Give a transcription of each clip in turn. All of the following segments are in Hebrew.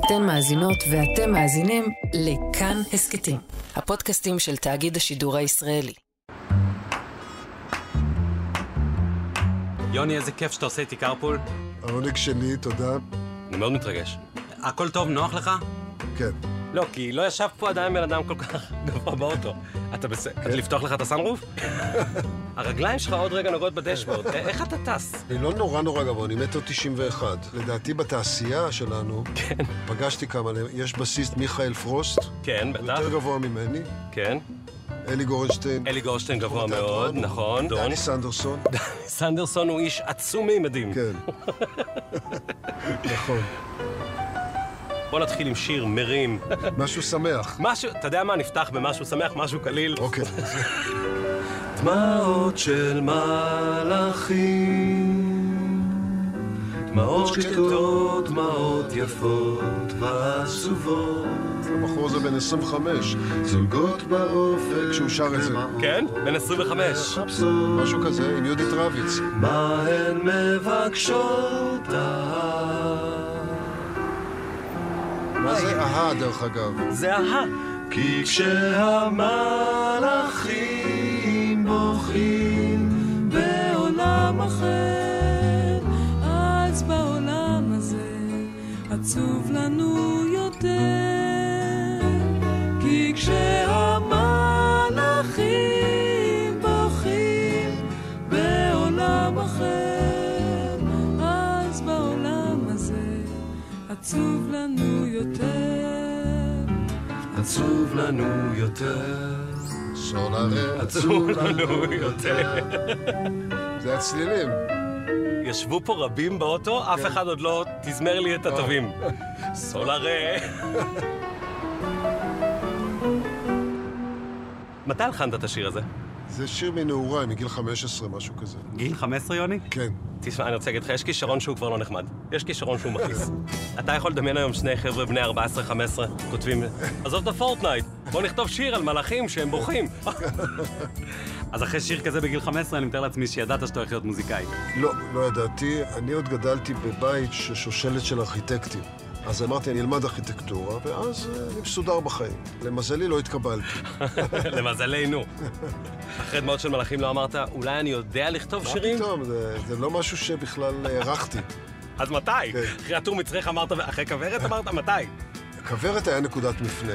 אתן מאזינות ואתם מאזינים לכאן הסקטים, הפודקאסטים של תאגיד השידור הישראלי. יוני, איזה כיף שאתה עושה איתי קרפול. העונג שלי, תודה. אני מאוד מתרגש. הכל טוב, נוח לך? כן. לא, כי לא ישב פה עדיין בן אדם כל כך גבוה באוטו. אתה לפתוח לך את הסאנרוף? הרגליים שלך עוד רגע נוגעות בדשבורד. איך אתה טס? אני לא נורא גבוה, אני 1.91 מטר. לדעתי בתעשייה שלנו, פגשתי כמה, יש בסיסט מיכאל פרוסט. כן, בטח. יותר גבוה ממני. כן. אלי גורנשטיין. אלי גורנשטיין גבוה מאוד, נכון. דני סנדרסון. דני סנדרסון הוא איש עצום ממדים. כן. נכון. בוא נתחיל עם שיר מרים. משהו שמח. משהו, אתה יודע מה? נפתח במשהו שמח, משהו קליל. אוקיי. דמעות של מלאכים, דמעות שקטות, דמעות יפות ועצובות. הבחור הזה בן 25, זולגות באופק כשהוא שר את זה. כן? בן 25. משהו כזה, עם יהודית רביץ. מה הן מבקשות מה זה אהה דרך אגב? זה אהה. כי כשהמלאכים בוכים בעולם אחר, אז בעולם הזה עצוב לנו יותר. כי כשהמלאכים בוכים בעולם אחר, אז בעולם הזה עצוב לנו יותר. עצוב לנו יותר. סולארה, עצוב לנו יותר. זה הצלילים. ישבו פה רבים באוטו, אף אחד עוד לא תזמר לי את הטובים. סולארה. מתי הלחנת את השיר הזה? זה שיר מנעוריי, מגיל 15, משהו כזה. גיל 15, יוני? כן. תשמע, אני רוצה להגיד לך, יש כישרון שהוא כבר לא נחמד. יש כישרון שהוא מכעיס. אתה יכול לדמיין היום שני חבר'ה בני 14-15 כותבים, עזוב את הפורטנייט, בוא נכתוב שיר על מלאכים שהם בוכים. אז אחרי שיר כזה בגיל 15, אני מתאר לעצמי שידעת שאתה הולך להיות מוזיקאי. לא ידעתי. אני עוד גדלתי בבית שושלת של ארכיטקטים. אז אמרתי, אני אלמד ארכיטקטורה, ואז אני מסודר בחיים. למזלי לא התקבלתי. למזלנו. אחרי דמעות של מלאכים לא אמרת, אולי אני יודע לכתוב שירים? מה פתאום? זה לא משהו שבכלל הערכתי. אז מתי? אחרי הטור מצריך אמרת, אחרי כברת אמרת, מתי? כברת היה נקודת מפנה.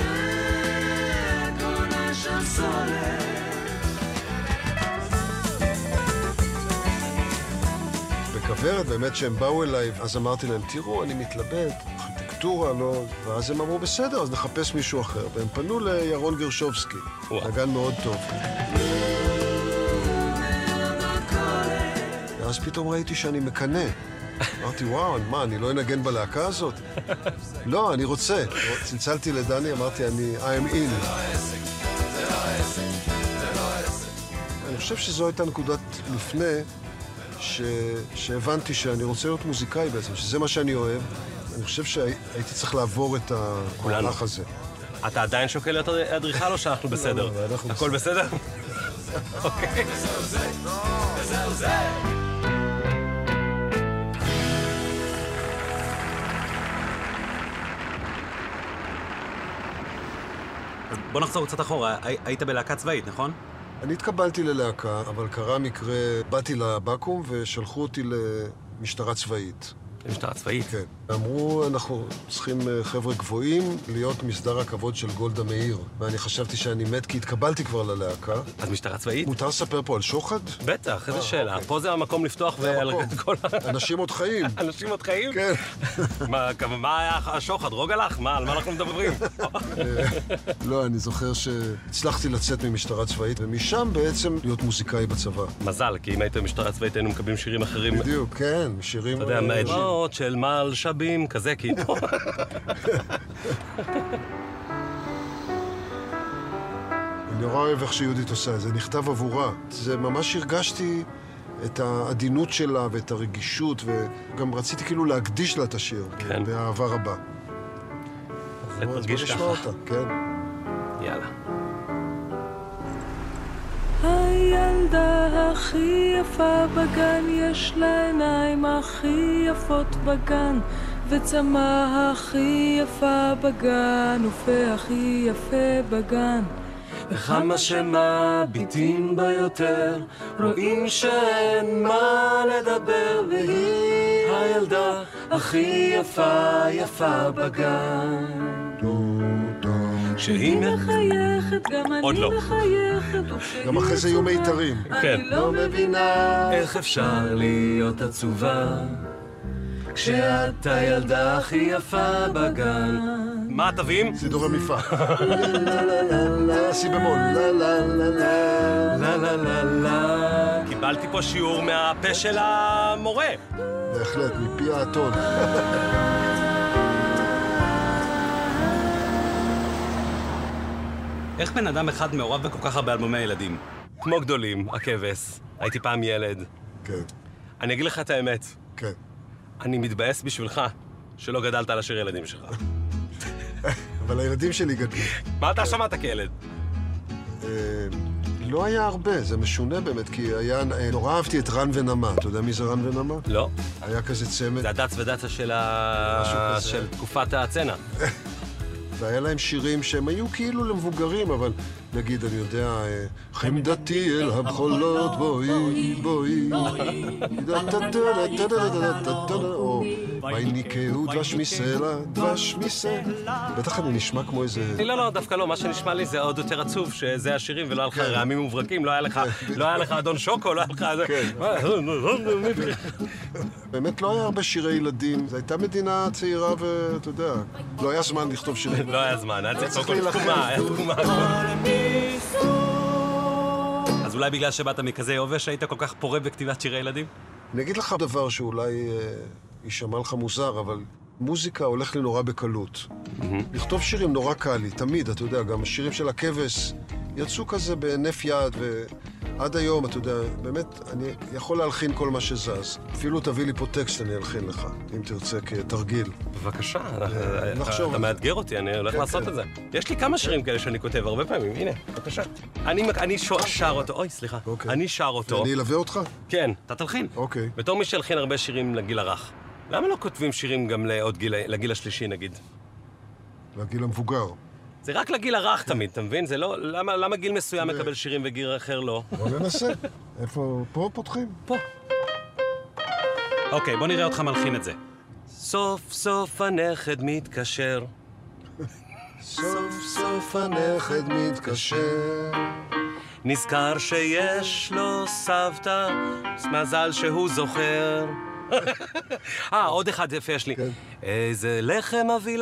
בכברת, באמת שהם באו אליי, אז אמרתי להם, תראו, אני מתלבט, ארכיטקטורה, לא... ואז הם אמרו, בסדר, אז נחפש מישהו אחר. והם פנו לירון גרשובסקי, נגן מאוד טוב. ואז פתאום ראיתי שאני מקנה. אמרתי, וואו, מה, אני לא אנגן בלהקה הזאת? לא, אני רוצה. צלצלתי לדני, אמרתי, I'm in. אני חושב שזו הייתה נקודת מפנה שהבנתי שאני רוצה להיות מוזיקאי בעצם, שזה מה שאני אוהב. אני חושב שהייתי צריך לעבור את המהלך הזה. אתה עדיין שוקל להיות אדריכל או שאנחנו בסדר? הכל בסדר? אוקיי. וזהו זה. בוא נחזור קצת אחורה. היית בלהקה צבאית, נכון? אני התקבלתי ללהקה, אבל קרה מקרה, באתי לבקו"ם ושלחו אותי למשטרה צבאית. למשטרה צבאית? כן. אמרו, אנחנו צריכים חבר'ה גבוהים להיות מסדר הכבוד של גולדה מאיר. ואני חשבתי שאני מת כי התקבלתי כבר ללהקה. אז משטרה צבאית? מותר לספר פה על שוחד? בטח, איזה שאלה. פה זה המקום לפתוח ועל כל... אנשים עוד חיים. אנשים עוד חיים? כן. מה היה השוחד? רוג הלך? על מה אנחנו מדברים? לא, אני זוכר שהצלחתי לצאת ממשטרה צבאית, ומשם בעצם להיות מוזיקאי בצבא. מזל, כי אם היית במשטרה צבאית היינו מקבלים שירים אחרים. בדיוק, כן, שירים... אתה יודע, דמעות של מלשבים, כזה, כי... אני נורא אוהב איך שיהודית עושה, זה נכתב עבורה. זה ממש הרגשתי את העדינות שלה ואת הרגישות, וגם רציתי כאילו להקדיש לה את השיר, באהבה רבה. אז תרגיש ככה. בוא נשמע אותה, כן. יאללה. הילדה הכי יפה בגן, יש לה עיניים הכי יפות בגן, וצמא הכי יפה בגן, ופה הכי יפה בגן. וכמה שמביטים ביותר, רואים שאין מה לדבר, והיא הילדה הכי יפה בגן. שהיא מחייכת, גם אני מחייכת. גם אחרי זה יהיו מיתרים. אני לא מבינה איך אפשר להיות עצובה כשאת הילדה הכי יפה בגן. מה התווים? סידור המפע. סי במול. קיבלתי פה שיעור מהפה של המורה. בהחלט, מפי האתון. איך בן אדם אחד מעורב בכל כך הרבה אלבומי ילדים? כמו גדולים, הכבש. הייתי פעם ילד. כן, אני אגיד לך את האמת. כן. אני מתבאס בשבילך שלא גדלת על השיר ילדים שלך. אבל הילדים שלי גדלו. מה אתה שמעת כילד? לא היה הרבה, זה משונה באמת, כי היה... נורא אהבתי את רן ונמה. אתה יודע מי זה רן ונמה? לא. היה כזה צמד. זה הדץ ודצה של תקופת הצנע. והיה להם שירים שהם היו כאילו למבוגרים, אבל נגיד, אני יודע, חמדתי אל המחולות, בואי, או ויניקהו דבש מסלע, דבש מסלע. בטח אני נשמע כמו איזה... לא, דווקא לא, מה שנשמע לי זה עוד יותר עצוב, שזה השירים ולא היה לך רעמים מוברקים, לא היה לך אדון שוקו, לא היה לך... באמת לא היה הרבה שירי ילדים, זו הייתה מדינה צעירה ואתה יודע, לא היה זמן לכתוב שירים. לא היה זמן, היה צריך תקומה. אז אולי בגלל שבאת מכזה יובש היית כל כך פורה בכתיבת שירי ילדים? אני אגיד לך דבר שאולי יישמע לך מוזר, אבל מוזיקה הולך לי נורא בקלות. לכתוב שירים נורא קל לי, תמיד, אתה יודע, גם השירים של הכבש יצאו כזה בהינף יד, ועד היום, אתה יודע, באמת, אני יכול להלחין כל מה שזז. אפילו תביא לי פה טקסט, אני אלחין לך, אם תרצה, כתרגיל. בבקשה, אתה מאתגר אותי, אני הולך לעשות את זה. יש לי כמה שירים כאלה שאני כותב הרבה פעמים, הנה, בבקשה. אני שר אותו, אוי, סליחה, אני שר אותו. אני אלווה אותך? כן. אתה תלחין. אוקיי. בתור מי שהלחין הרבה שירים לגיל הרך. למה לא כותבים שירים גם לגיל השלישי, נגיד? לגיל המבוגר. זה רק לגיל הרך תמיד, אתה מבין? זה לא... למה גיל מסוים מקבל שירים וגיל אחר לא? בוא ננסה. איפה? פה פותחים? פה. אוקיי, בוא נראה אותך מלחין את זה. סוף סוף הנכד מתקשר. סוף סוף הנכד מתקשר. נזכר שיש לו סבתא, מזל שהוא זוכר. עוד אחד יפה יש לי. איזה לחם אביא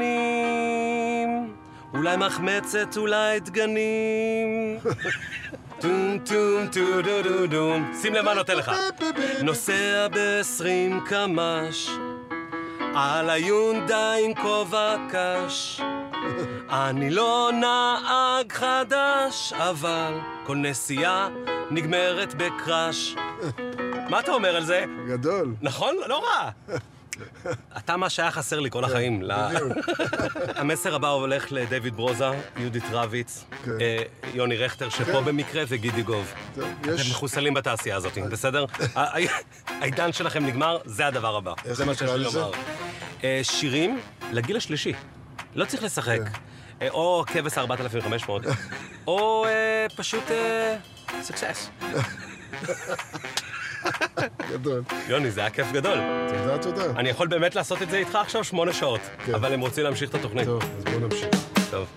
ליונים, אולי מחמצת, אולי דגנים. טום טום טו דו דו דום. שים לב מה נותן לך. נוסע ב-20 קמ"ש על היונדאי עם כובע קש. אני לא נהג חדש, אבל כל נסיעה נגמרת בקרש. מה אתה אומר על זה? גדול. נכון? לא רע. אתה מה שהיה חסר לי כל החיים. המסר הבא הולך לדייוויד ברוזה, יהודית רביץ, יוני רכטר שפה במקרה וגידי גוב. אתם מחוסלים בתעשייה הזאת, בסדר? העידן שלכם נגמר, זה הדבר הבא. זה מה שיש לי לומר. שירים לגיל השלישי. לא צריך לשחק. או כבש 4500, או פשוט סקסס. גדול. יוני, זה היה כיף גדול. תודה. אני יכול באמת לעשות את זה איתך עכשיו 8 שעות, אבל הם רוצים להמשיך את התוכנית. טוב, אז בואו נמשיך. טוב.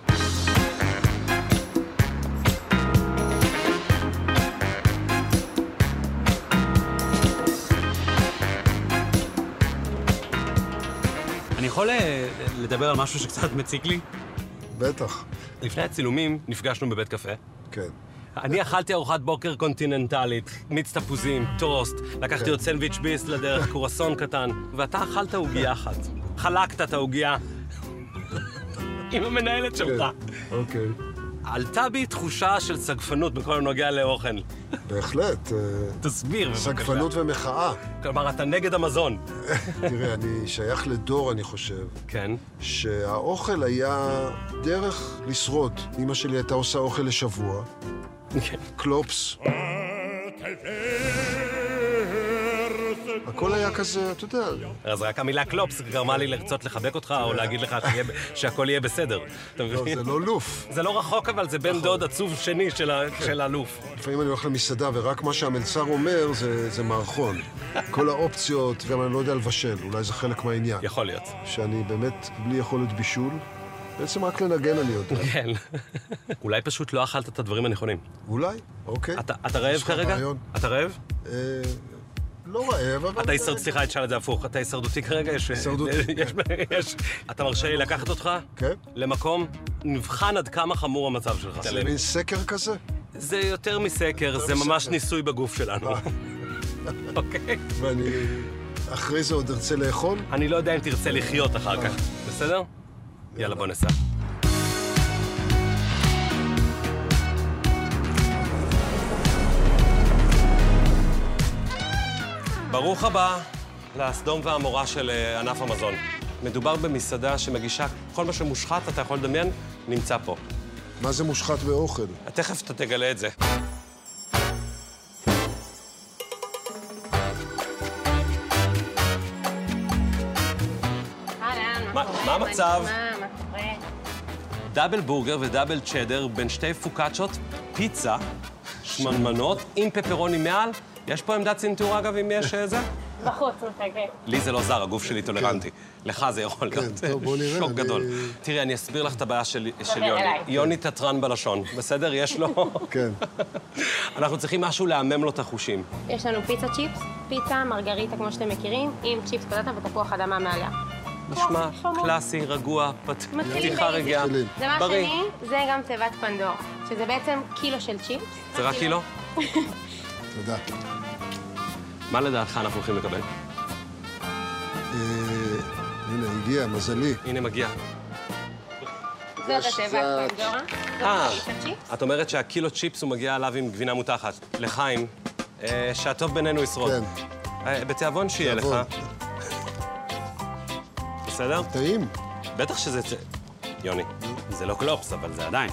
אני יכול לדבר על משהו שקצת מציק לי? בטח. לפני הצילומים נפגשנו בבית קפה. כן. אני אכלתי ארוחת בוקר קונטיננטלית, מיץ תפוזים, טוסט, לקחתי עוד סנדוויץ' ביס לדרך, קורסון קטן, ואתה אכלת עוגיה אחת. חלקת את העוגיה עם המנהלת שלך. אוקיי. עלתה בי תחושה של סגפנות בכל הנוגע לאוכל. בהחלט. תסביר בבקשה. סגפנות ומחאה. כלומר, אתה נגד המזון. תראה, אני שייך לדור, אני חושב. כן. שהאוכל היה דרך לשרוד. אמא שלי הייתה עושה אוכל לשבוע. קלופס. הכל היה כזה, אתה יודע. אז רק המילה קלופס גרמה לי לרצות לחבק אותך, או להגיד לך שהכל יהיה בסדר. אתה לא, מבין? זה לא לוף. זה לא רחוק, אבל זה בן דוד עצוב שני של הלוף. לפעמים אני הולך למסעדה, ורק מה שהמלצר אומר זה מערכון. כל האופציות, גם אני לא יודע לבשל, אולי זה חלק מהעניין. יכול להיות. שאני באמת בלי יכולת בישול, בעצם רק לנגן אני יודע. כן. אולי פשוט לא אכלת את הדברים הנכונים. אולי, אוקיי. אתה רעב כרגע? אתה רעב? לא רעב, אבל... אתה הישרדותי, סליחה, תשאל את זה הפוך. אתה הישרדותי כרגע? הישרדותי. אתה מרשה לי לקחת אותך? כן. למקום, נבחן עד כמה חמור המצב שלך. זה מין סקר כזה? זה יותר מסקר, זה ממש ניסוי בגוף שלנו. אוקיי? ואני אחרי זה עוד ארצה לאכול? אני לא יודע אם תרצה לחיות אחר כך. בסדר? יאללה, בוא נסע. ברוך הבא לסדום והמורה של ענף המזון. מדובר במסעדה שמגישה כל מה שמושחת, אתה יכול לדמיין, נמצא פה. מה זה מושחת באוכל? תכף אתה תגלה את זה. מה המצב? דאבל בורגר ודאבל צ'דר בין שתי פוקאצ'ות, פיצה, שמנמנות עם פפרוני מעל. יש פה עמדת צנתור, אגב, אם יש זה? בחוץ, מפגר. לי זה לא זר, הגוף שלי טולרנטי. לך זה יכול להיות שוק גדול. תראי, אני אסביר לך את הבעיה של יוני. יוני תתרן בלשון, בסדר? יש לו... כן. אנחנו צריכים משהו להמם לו את החושים. יש לנו פיצה צ'יפס, פיצה מרגריטה, כמו שאתם מכירים, עם צ'יפס פטטה ותפוח אדמה מעליה. נשמע קלאסי, רגוע, פתיחה רגיעה. דבר שני, זה גם תיבת פנדור, שזה בעצם קילו של צ'יפס. זה רק קילו? תודה. מה לדעתך אנחנו הולכים לקבל? הנה, הגיע, מזלי. הנה, מגיע. זאת התיבת פנדורה. את אומרת שהקילו צ'יפס הוא מגיע עליו עם גבינה מותחת. לחיים, שהטוב בינינו ישרוד. כן. בתיאבון שיהיה לך. בסדר? טעים. בטח שזה... יוני, זה לא קלופס, אבל זה עדיין.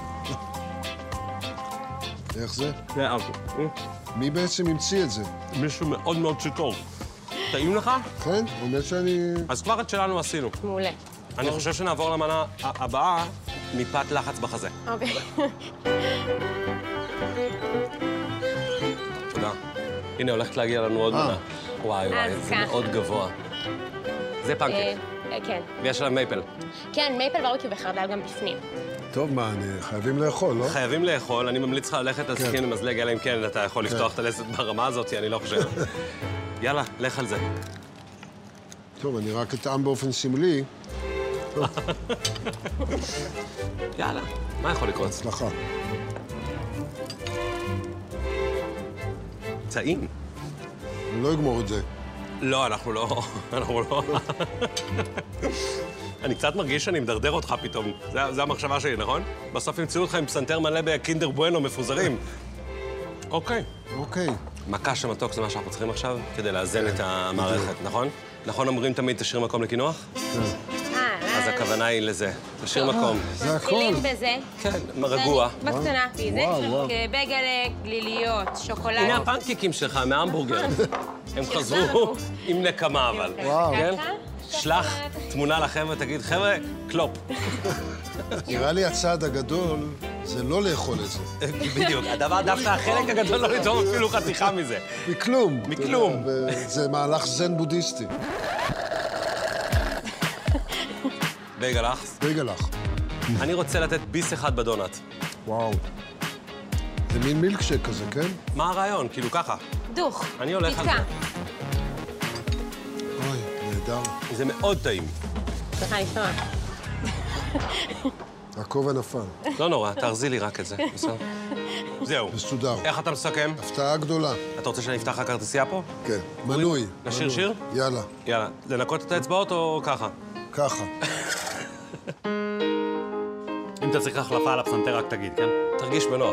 איך זה? זה אוקיי. מי בעצם המציא את זה? מישהו מאוד מאוד שיכור. טעים לך? כן, אומר שאני... אז כבר את שלנו עשינו. מעולה. אני חושב שנעבור למנה הבאה מפת לחץ בחזה. אוקיי. תודה. הנה, הולכת להגיע לנו עוד מנה. וואי, זה מאוד גבוה. זה פנקק. כן. ויש עליו מייפל. כן, מייפל ברבקיו בחרדל גם בפנים. טוב, מה, חייבים לאכול, לא? חייבים לאכול, אני ממליץ לך ללכת על סכין ומזלג, אלא אם כן אתה יכול לפתוח את הלסת ברמה הזאת, אני לא חושב. יאללה, לך על זה. טוב, אני רק אטעם באופן סמלי. יאללה, מה יכול לקרות? הצלחה. טעים. אני לא אגמור את זה. לא, אנחנו לא. אני קצת מרגיש שאני מדרדר אותך פתאום. זה המחשבה שלי, נכון? בסוף ימצאו אותך עם פסנתר מלא בקינדר בואנו מפוזרים. אוקיי. אוקיי. מכה שמתוק זה מה שאנחנו צריכים עכשיו כדי לאזן את המערכת, נכון? נכון אומרים תמיד תשאיר מקום לקינוח? כן. אז הכוונה היא לזה. תשאיר מקום. זה הכל. מתחילים בזה. כן, רגוע. בקטנה. זה בגלה, גליליות, שוקולד. הנה הפנקיקים שלך מההמבורגר. הם חזרו עם נקמה, אבל. וואו. שלח תמונה לחבר'ה, תגיד, חבר'ה, קלופ. נראה לי הצעד הגדול זה לא לאכול את זה. בדיוק, הדבר דווקא החלק הגדול לא לטעום אפילו חתיכה מזה. מכלום. מכלום. זה מהלך זן בודהיסטי. בייגלח. בייגלח. אני רוצה לתת ביס אחד בדונט. וואו. זה מין מילקשייק כזה, כן? מה הרעיון? כאילו ככה. דוך. אני הולך על זה. אוי, נהדר. זה מאוד טעים. צריכה לשמוע. הכובע נפל. לא נורא, תארזי לי רק את זה, בסדר? זהו. מסודר. איך אתה מסכם? הפתעה גדולה. אתה רוצה שאני אפתח לך כרטיסייה פה? כן. מנוי. נשיר שיר? יאללה. יאללה. לנקות את האצבעות או ככה? ככה. אם אתה צריך החלפה על הפסנתר, רק תגיד, כן? תרגיש בנוח.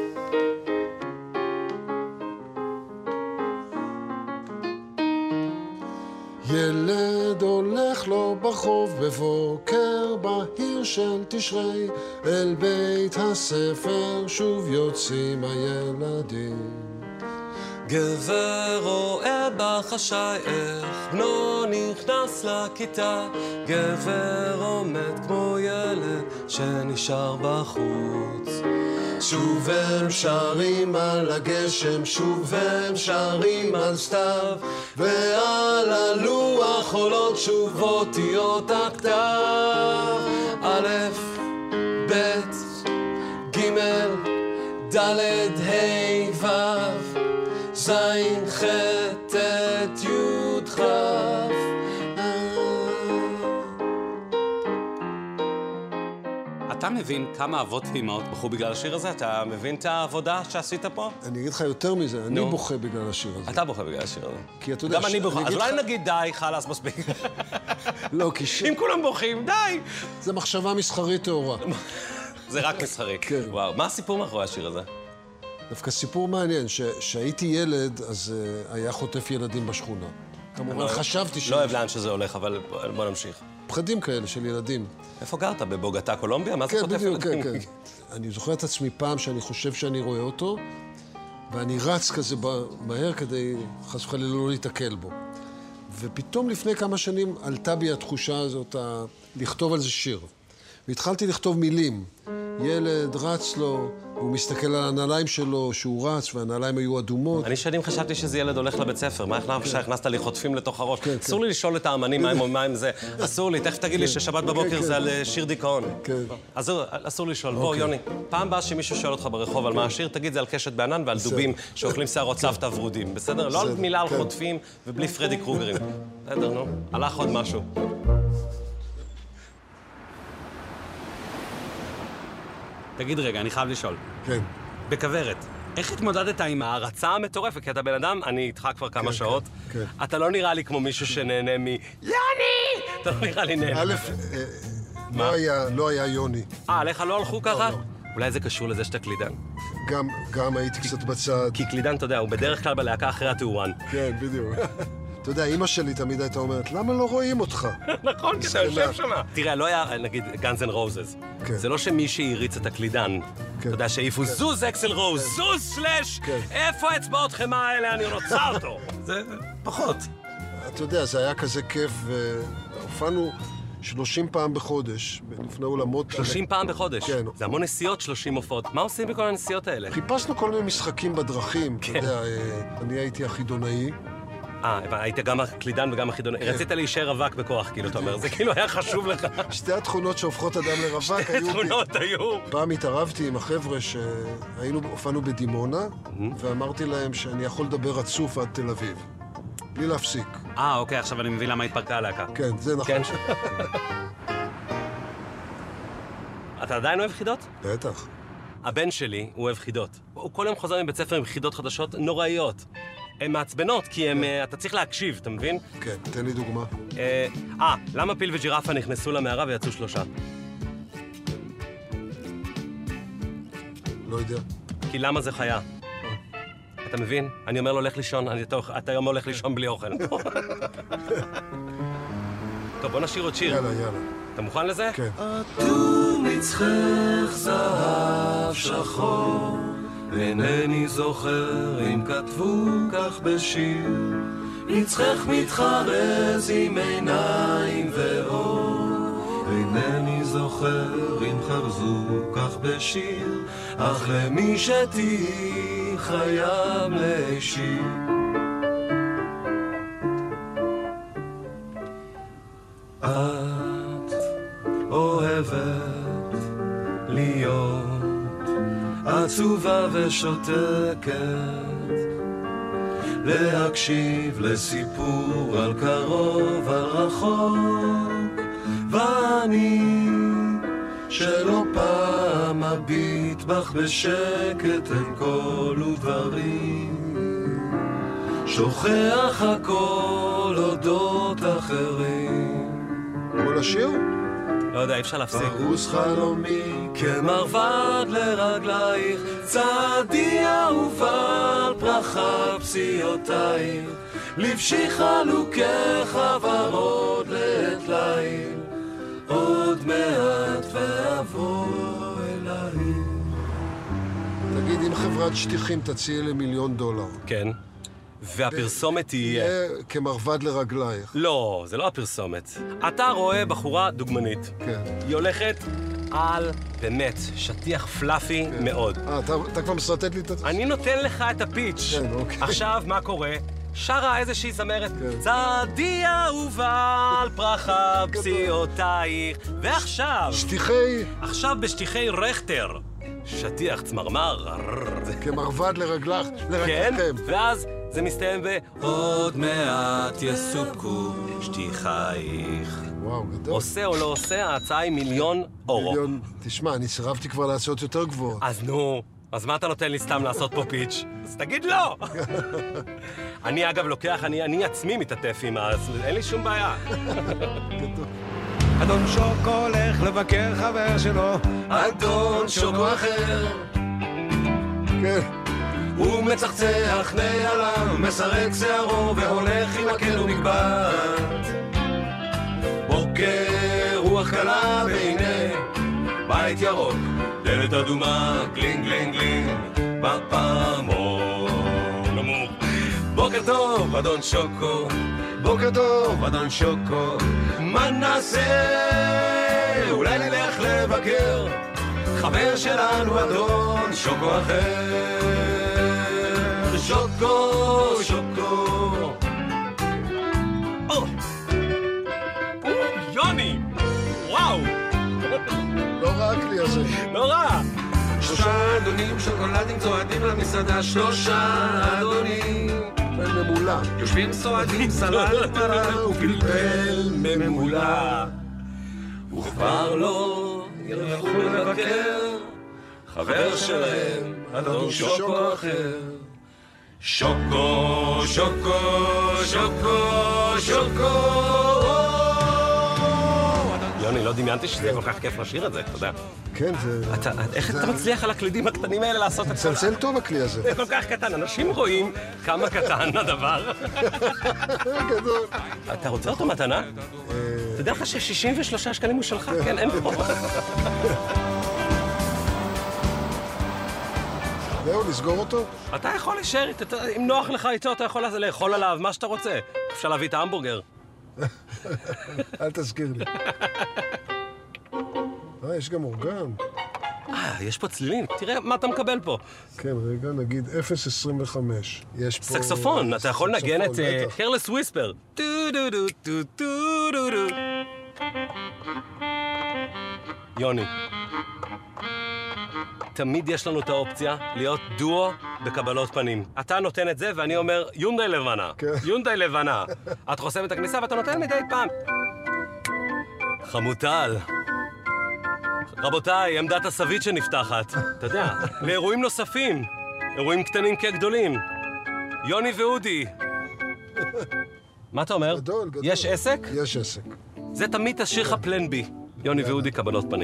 ילד הולך לו ברחוב בבוקר בהיר של תשרי, אל בית הספר שוב יוצאים הילדים. גבר רואה בחשייך, בנו נכנס לכיתה, גבר עומד כמו ילד שנשאר בחוץ. שוב הם שרים על הגשם, שוב הם שרים על סתיו, ועל הלוח עולות שוב אותיות הכתב. א', ב', ג', ד', ה', ו', זין, ח', ט', י', כ'. אתה מבין כמה אבות ואימהות בחרו בגלל השיר הזה? אתה מבין את העבודה שעשית פה? אני אגיד לך יותר מזה, אני בוכה בגלל השיר הזה. אתה בוכה בגלל השיר הזה. כי אתה יודע... גם אני בוכה. אז אולי נגיד די, חלאס, מספיק. לא, כי אם כולם בוכים, די! זה מחשבה מסחרית טהורה. זה רק מסחרי. כן. וואו, מה הסיפור מאחורי השיר הזה? דווקא סיפור מעניין, שהייתי ילד, אז היה חוטף ילדים בשכונה. כמובן, חשבתי לא אוהב לאן שזה הולך, אבל בוא נמשיך. פחדים כאלה של ילדים. איפה גרת? בבוגטה, קולומביה? מה זה כן, חוטף בדיוק, ילדים? כן, כן. אני זוכר את עצמי פעם שאני חושב שאני רואה אותו, ואני רץ כזה מהר כדי חס וחלילה לא להתקל בו. ופתאום לפני כמה שנים עלתה בי התחושה הזאת לכתוב על זה שיר. והתחלתי לכתוב מילים. ילד רץ לו, הוא מסתכל על הנעליים שלו, שהוא רץ, והנעליים היו אדומות. אני שנים חשבתי שזה ילד הולך לבית ספר. מה הכנסת לי חוטפים לתוך הראש? אסור לי לשאול את האמנים מה עם זה. אסור לי, תכף תגיד לי ששבת בבוקר זה על שיר דיכאון. אסור לשאול. בוא, יוני, פעם באה שמישהו שואל אותך ברחוב על מה השיר, תגיד זה על קשת בענן ועל דובים שאוכלים שערות סבתא ורודים. בסדר? לא על מילה על חוטפים ובלי פרדי קרוגרים. בסדר, נו. הלך עוד משהו. תגיד רגע, אני חייב לשאול. כן. בכוורת, איך התמודדת עם ההרצה המטורפת? כי אתה בן אדם, אני איתך כבר כמה שעות. כן. אתה לא נראה לי כמו מישהו שנהנה יוני! אתה לא נראה לי נהנה. א', לא היה יוני. עליך לא הלכו ככה? אולי זה קשור לזה שאתה קלידן. גם הייתי קצת בצד. כי קלידן, אתה יודע, הוא בדרך כלל בלהקה אחרי התאורן. כן, בדיוק. אתה יודע, אמא שלי תמיד הייתה אומרת, למה לא רואים אותך? נכון, כי אתה יושב שם. תראה, לא היה, נגיד, גאנז אנד רוזס. זה לא שמי שהריץ את הקלידן. אתה יודע, שהעיפו זוז אקסל רוז, זוז סלש, איפה האצבעות חמה האלה, אני רוצה אותו. זה פחות. אתה יודע, זה היה כזה כיף, והופענו 30 פעם בחודש, לפני אולמות... 30 פעם בחודש? כן. זה המון נסיעות, 30 הופעות. מה עושים בכל הנסיעות האלה? חיפשנו כל מיני משחקים בדרכים. אתה יודע, אני הייתי החידונאי. היית גם הקלידן וגם החידונאי. רצית להישאר רווק בכוח, כאילו, אתה אומר. זה כאילו היה חשוב לך. שתי התכונות שהופכות אדם לרווק היו... שתי תכונות היו. פעם התערבתי עם החבר'ה הופענו בדימונה, ואמרתי להם שאני יכול לדבר רצוף עד תל אביב. בלי להפסיק. אוקיי, עכשיו אני מבין למה התפרקה הלהקה. כן, זה נכון. אתה עדיין אוהב חידות? בטח. הבן שלי, הוא אוהב חידות. הוא כל יום חוזר מבית ספר עם חידות חדשות נוראיות. הן מעצבנות, כי אתה צריך להקשיב, אתה מבין? כן, תן לי דוגמה. למה פיל וג'ירפה נכנסו למערה ויצאו 3? לא יודע. כי למה זה חיה? אתה מבין? אני אומר לו, לך לישון, אתה היום הולך לישון בלי אוכל. טוב, בוא נשאיר עוד שיר. יאללה. אתה מוכן לזה? כן. עטו מצחך זהב שחור, אינני זוכר אם כתבו כך בשיר, מצחך מתחרז עם עיניים ואור, אינני זוכר אם חרזו כך בשיר, אך למי שתהי חייב להשאיר. את אוהבת להיות עצובה ושותקת, להקשיב לסיפור על קרוב, על רחוק, ואני שלא פעם מביט בך בשקט אין קול ודברים, שוכח הכל אודות אחרים. כל השיר? לא יודע, אי אפשר להפסיק. פרוס חלומי כמרבד לרגלייך, צעדי אהובה על פרחה פסיעותייך, לבשי חלוקך ורוד לעת ליל, עוד מעט ואבוא אלייך. תגיד, אם חברת שטיחים תציע $1,000,000, כן. והפרסומת תהיה... כמרבד לרגלייך. לא, זה לא הפרסומת. אתה רואה בחורה דוגמנית. כן. היא הולכת על, באמת, שטיח פלאפי מאוד. אתה כבר מסרטט לי את זה? אני נותן לך את הפיץ'. כן, אוקיי. עכשיו, מה קורה? שרה איזושהי זמרת, צעדי אהובה על פרחה פסיעותייך, ועכשיו... עכשיו בשטיחי רכטר. שטיח צמרמר. כמרבד לרגלכם. כן, ואז זה מסתיים עוד מעט יסופקו שטיחייך. וואו, גדול. עושה או לא עושה, ההצעה היא €1,000,000. תשמע, אני סירבתי כבר לעשות יותר גבוהות. אז נו, אז מה אתה נותן לי סתם לעשות פה פיץ'? אז תגיד לא! אני אגב לוקח, אני עצמי מתעטף עם אין לי שום בעיה. אדון שוקו הולך לבקר חבר שלו, אדון שוקו אחר. כן. הוא מצחצח נעליו, מסרק שערו והולך עם מקל ומגבעת. בוקר רוח קלה והנה בית ירוק, דלת אדומה, גלינג גלינג גלינג בפעמון נמוך. בוקר טוב אדון שוקו, בוקר טוב אדון שוקו, מה נעשה? אולי נלך לבקר חבר שלנו אדון שוקו אחר. שוקו, שוקו. יוני! וואו! לא רע הכלי הזה. לא רע! 3 אדונים שוקולדים צועדים למסעדה, 3 אדונים ממולה. יושבים סועדים סלט מרק ופלפל ממולה, וכבר לא ילכו לבקר חבר שלהם אדון שוקו אחר. שוקו, שוקו, שוקו, שוקו. יוני, לא דמיינתי שזה כל כך כיף לשיר את זה, אתה יודע. כן, זה... איך אתה מצליח על הקלידים הקטנים האלה לעשות את זה? צלצל טוב הכלי הזה. זה כל כך קטן, אנשים רואים כמה קטן הדבר. גדול. אתה רוצה אותו מתנה? תדע לך ש63 שקלים הוא שלך, כן, אין פה. זהו, נסגור אותו? אתה יכול להישאר, אם נוח לך איתו, אתה יכול לאכול עליו מה שאתה רוצה. אפשר להביא את ההמבורגר. אל תזכיר לי. יש גם אורגן. יש פה צלילים, תראה מה אתה מקבל פה. כן, רגע, נגיד 0.25. יש פה... סקסופון, אתה יכול לנגן את קרלס וויספר. טו דו דו טו טו דו דו. יוני, תמיד יש לנו את האופציה להיות דואו בקבלות פנים. אתה נותן את זה ואני אומר יונדאי לבנה. יונדאי לבנה. את חוסמת את הכניסה ואתה נותן מדי פעם. חמוטל. רבותיי, עמדת הסבית שנפתחת. אתה יודע, לאירועים נוספים. אירועים קטנים כגדולים. יוני ואודי. מה אתה אומר? גדול, גדול. יש עסק? יש עסק. זה תמיד תשאיר לך פלן בי. יוני ואודי קבלות פנים.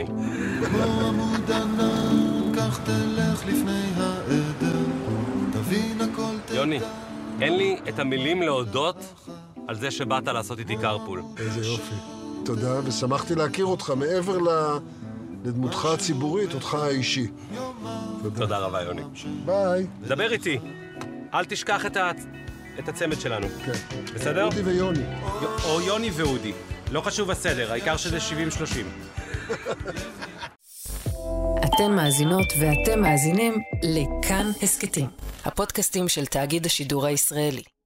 כך תלך לפני העדר, תבין הכל תדע. יוני, אין לי את המילים להודות על זה שבאת לעשות איתי קרפול. איזה יופי. תודה, ושמחתי להכיר אותך מעבר לדמותך הציבורית, אותך האישי. תודה רבה, יוני. ביי. דבר איתי. אל תשכח את הצמד שלנו. כן. בסדר? אודי ויוני. או יוני ואודי. לא חשוב הסדר, העיקר שזה 70-30. אתם מאזינות ואתם מאזינים לכאן הסקטים, הפודקאסטים של תאגיד השידור הישראלי.